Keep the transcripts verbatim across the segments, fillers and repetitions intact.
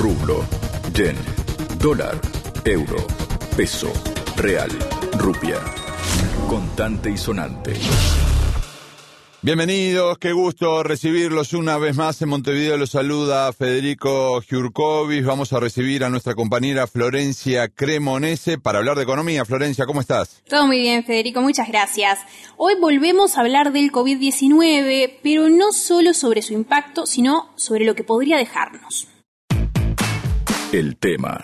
rublo, yen, dólar, euro, peso, real, rupia. Contante y sonante. Bienvenidos, qué gusto recibirlos una vez más. En Montevideo los saluda Federico Giurkovic. Vamos a recibir a nuestra compañera Florencia Cremonese para hablar de economía. Florencia, ¿cómo estás? Todo muy bien, Federico, muchas gracias. Hoy volvemos a hablar del covid diecinueve, pero no solo sobre su impacto, sino sobre lo que podría dejarnos. El tema.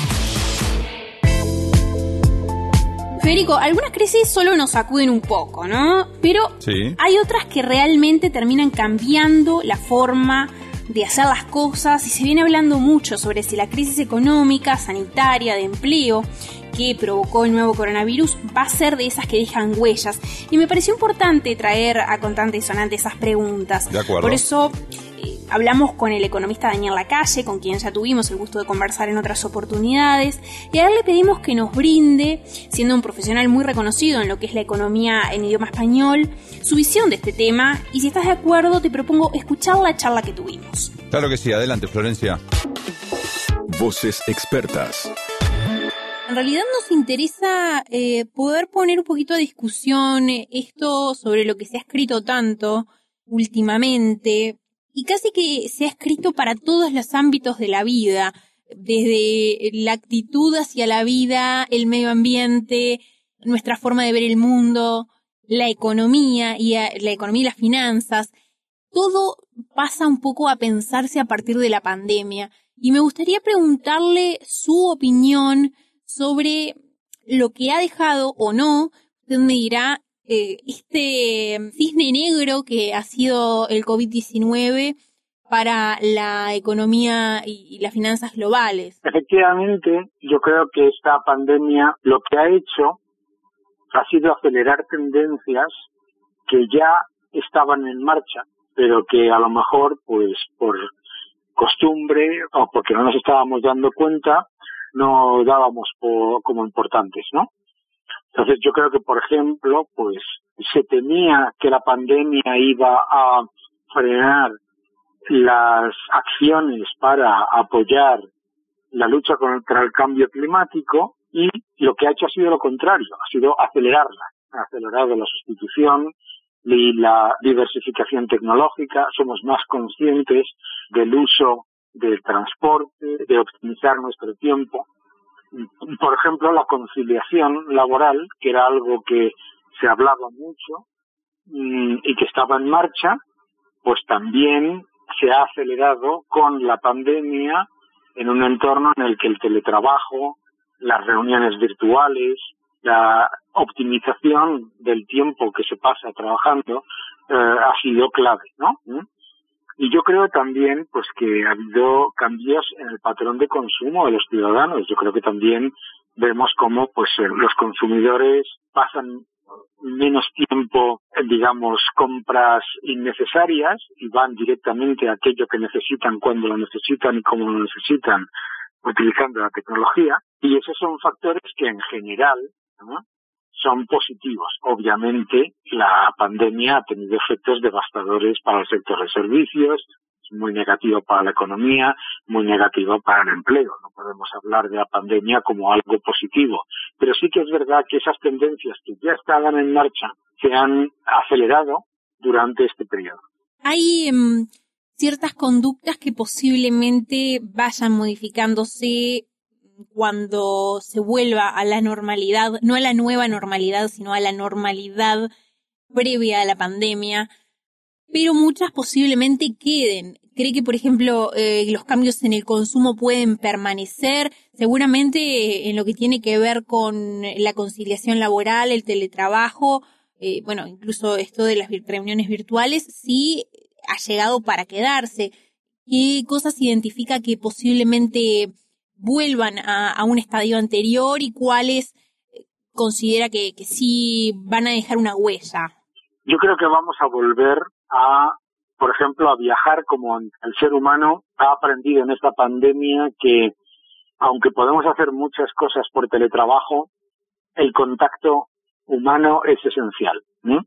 Federico, algunas crisis solo nos sacuden un poco, ¿no? Pero sí. Hay otras que realmente terminan cambiando la forma de hacer las cosas, y se viene hablando mucho sobre si la crisis económica, sanitaria, de empleo que provocó el nuevo coronavirus va a ser de esas que dejan huellas. Y me pareció importante traer a Contante y Sonante esas preguntas. De acuerdo. Por eso eh, hablamos con el economista Daniel Lacalle, con quien ya tuvimos el gusto de conversar en otras oportunidades, y a él le pedimos que nos brinde, siendo un profesional muy reconocido en lo que es la economía en idioma español, su visión de este tema, y si estás de acuerdo te propongo escuchar la charla que tuvimos. Claro que sí, adelante, Florencia. Voces expertas. En realidad nos interesa eh, poder poner un poquito a discusión esto sobre lo que se ha escrito tanto últimamente, y casi que se ha escrito para todos los ámbitos de la vida, desde la actitud hacia la vida, el medio ambiente, nuestra forma de ver el mundo, la economía y a, la economía y las finanzas. Todo pasa un poco a pensarse a partir de la pandemia, y me gustaría preguntarle su opinión sobre lo que ha dejado o no, usted me dirá, eh, este cisne negro que ha sido el covid diecinueve para la economía y, y las finanzas globales. Efectivamente, yo creo que esta pandemia lo que ha hecho ha sido acelerar tendencias que ya estaban en marcha, pero que a lo mejor, pues por costumbre o porque no nos estábamos dando cuenta, no dábamos por, como importantes, ¿no? Entonces yo creo que, por ejemplo, pues se temía que la pandemia iba a frenar las acciones para apoyar la lucha contra el cambio climático, y lo que ha hecho ha sido lo contrario, ha sido acelerarla, ha acelerado la sustitución y la diversificación tecnológica. Somos más conscientes del uso del transporte, de optimizar nuestro tiempo. Por ejemplo, la conciliación laboral, que era algo que se hablaba mucho y que estaba en marcha, pues también se ha acelerado con la pandemia en un entorno en el que el teletrabajo, las reuniones virtuales, la optimización del tiempo que se pasa trabajando eh, ha sido clave, ¿no? Y yo creo también pues que ha habido cambios en el patrón de consumo de los ciudadanos. Yo creo que también vemos cómo pues los consumidores pasan menos tiempo en, digamos, compras innecesarias y van directamente a aquello que necesitan cuando lo necesitan y cómo lo necesitan, utilizando la tecnología. Y esos son factores que en general, ¿no?, son positivos. Obviamente, la pandemia ha tenido efectos devastadores para el sector de servicios, es muy negativo para la economía, muy negativo para el empleo. No podemos hablar de la pandemia como algo positivo, pero sí que es verdad que esas tendencias que ya estaban en marcha se han acelerado durante este periodo. Hay um, ciertas conductas que posiblemente vayan modificándose cuando se vuelva a la normalidad, no a la nueva normalidad, sino a la normalidad previa a la pandemia, pero muchas posiblemente queden. ¿Cree que, por ejemplo, eh, los cambios en el consumo pueden permanecer? Seguramente en lo que tiene que ver con la conciliación laboral, el teletrabajo, eh, bueno, incluso esto de las reuniones virtuales, sí ha llegado para quedarse. ¿Qué cosas identifica que posiblemente vuelvan a, a un estadio anterior y cuáles considera que, que sí van a dejar una huella? Yo creo que vamos a volver a, por ejemplo, a viajar como el ser humano ha aprendido en esta pandemia que, aunque podemos hacer muchas cosas por teletrabajo, el contacto humano es esencial, ¿no?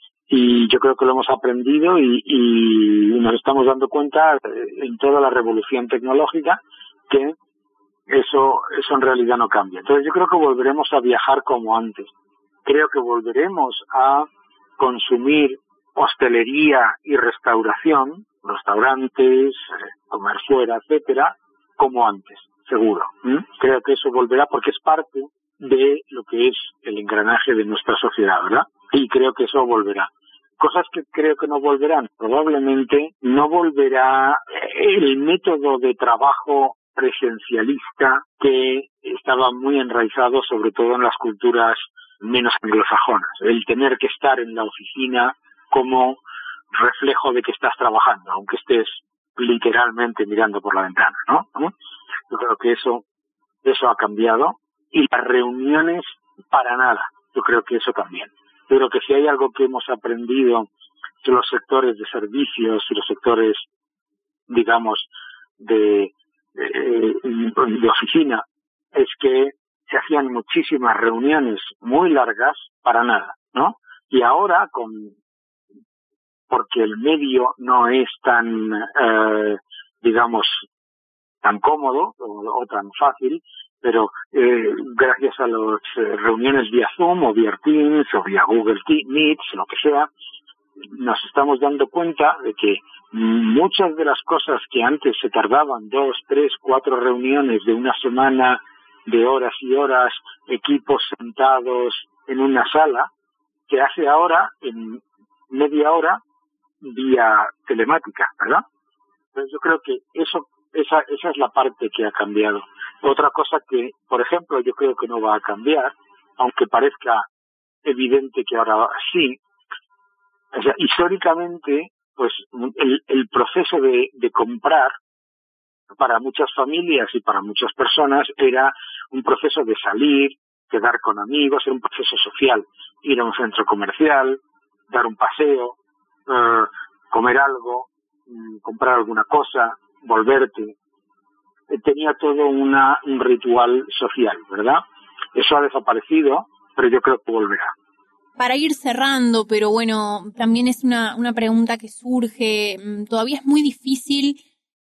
Y yo creo que lo hemos aprendido y, y nos estamos dando cuenta en toda la revolución tecnológica que eso, eso en realidad no cambia. Entonces yo creo que volveremos a viajar como antes. Creo que volveremos a consumir hostelería y restauración, restaurantes, comer fuera, etcétera, como antes, seguro. ¿Mm? Creo que eso volverá porque es parte de lo que es el engranaje de nuestra sociedad, ¿verdad? Y creo que eso volverá. Cosas que creo que no volverán, probablemente no volverá el método de trabajo presencialista que estaba muy enraizado sobre todo en las culturas menos anglosajonas. El tener que estar en la oficina como reflejo de que estás trabajando, aunque estés literalmente mirando por la ventana, ¿no? Yo creo que eso, eso ha cambiado. Y las reuniones, para nada. Yo creo que eso también. Yo creo que si hay algo que hemos aprendido de los sectores de servicios y los sectores, digamos, de, de, de oficina, es que se hacían muchísimas reuniones muy largas para nada, ¿no? Y ahora, con porque el medio no es tan, eh, digamos, tan cómodo o, o tan fácil, pero eh, gracias a las eh, reuniones vía Zoom o vía Teams o vía Google Meets, lo que sea, nos estamos dando cuenta de que muchas de las cosas que antes se tardaban dos, tres, cuatro reuniones de una semana, de horas y horas, equipos sentados en una sala, se hace ahora en media hora vía telemática, ¿verdad? Entonces yo creo que eso, esa, esa es la parte que ha cambiado. Otra cosa que, por ejemplo, yo creo que no va a cambiar, aunque parezca evidente que ahora sí, o sea, históricamente, pues el, el proceso de, de comprar para muchas familias y para muchas personas era un proceso de salir, quedar con amigos, era un proceso social, ir a un centro comercial, dar un paseo, Uh, comer algo, um, comprar alguna cosa, volverte. Eh, tenía todo una, un ritual social, ¿verdad? Eso ha desaparecido, pero yo creo que volverá. Para ir cerrando, pero bueno, también es una, una pregunta que surge. Todavía es muy difícil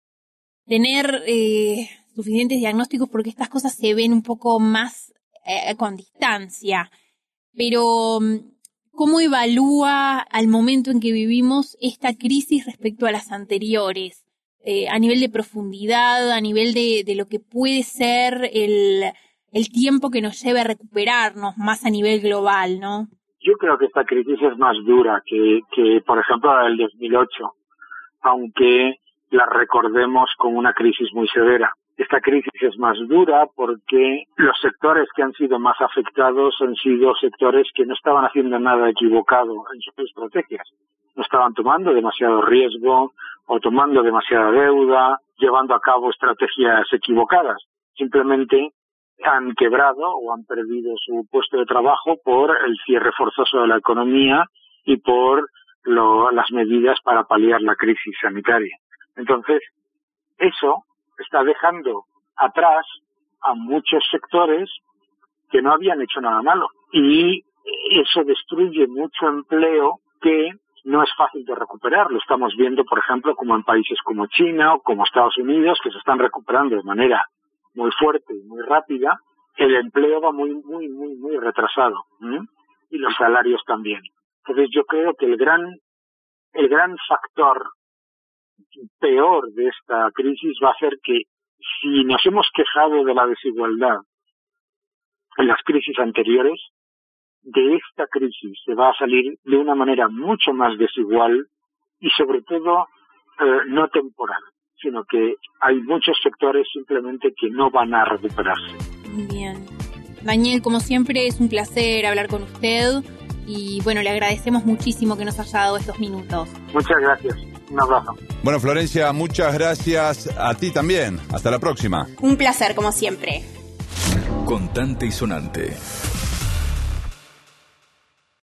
tener eh, suficientes diagnósticos porque estas cosas se ven un poco más eh, con distancia. Pero ¿cómo evalúa al momento en que vivimos esta crisis respecto a las anteriores? Eh, a nivel de profundidad, a nivel de, de lo que puede ser el, el tiempo que nos lleve a recuperarnos más a nivel global, ¿no? Yo creo que esta crisis es más dura que, que por ejemplo, la del dos mil ocho, aunque la recordemos como una crisis muy severa. Esta crisis es más dura porque los sectores que han sido más afectados han sido sectores que no estaban haciendo nada equivocado en sus estrategias. No estaban tomando demasiado riesgo o tomando demasiada deuda, llevando a cabo estrategias equivocadas. Simplemente han quebrado o han perdido su puesto de trabajo por el cierre forzoso de la economía y por lo, las medidas para paliar la crisis sanitaria. Entonces, eso está dejando atrás a muchos sectores que no habían hecho nada malo. Y eso destruye mucho empleo que no es fácil de recuperar. Lo estamos viendo, por ejemplo, como en países como China o como Estados Unidos, que se están recuperando de manera muy fuerte y muy rápida. El empleo va muy, muy, muy, muy retrasado. ¿eh? Y los salarios también. Entonces yo creo que el gran, el gran factor peor de esta crisis va a ser que si nos hemos quejado de la desigualdad en las crisis anteriores, de esta crisis se va a salir de una manera mucho más desigual y sobre todo eh, no temporal, sino que hay muchos sectores simplemente que no van a recuperarse. Bien. Daniel, como siempre, es un placer hablar con usted y bueno, le agradecemos muchísimo que nos haya dado estos minutos. Muchas gracias. Un abrazo. Bueno, Florencia, muchas gracias a ti también. Hasta la próxima. Un placer, como siempre. Contante y sonante.